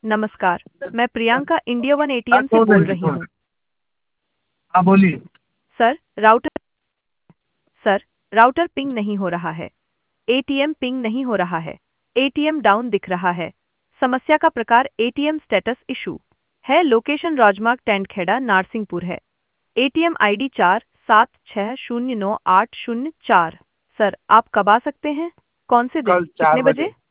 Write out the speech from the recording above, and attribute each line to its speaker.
Speaker 1: नमस्कार, मैं Priyanka India one ATM से
Speaker 2: दो
Speaker 1: बोल
Speaker 2: मिनट
Speaker 1: रही
Speaker 2: दो
Speaker 1: हूँ।
Speaker 2: मिनट। हाँ बोलिए।
Speaker 1: Sir router sir router ping नहीं हो रहा है। एटीएम पिंग नहीं हो रहा है। एटीएम डाउन दिख रहा है। समस्या का प्रकार एटीएम स्टेटस इशू है। लोकेशन राजमार्ग टेंटखेड़ा नारसिंहपुर है। ATM ID 47609804। सर आप कब आ सकते हैं? कौन से दिन?
Speaker 2: कल
Speaker 1: कितने
Speaker 2: 4
Speaker 1: बजे?
Speaker 2: बजे।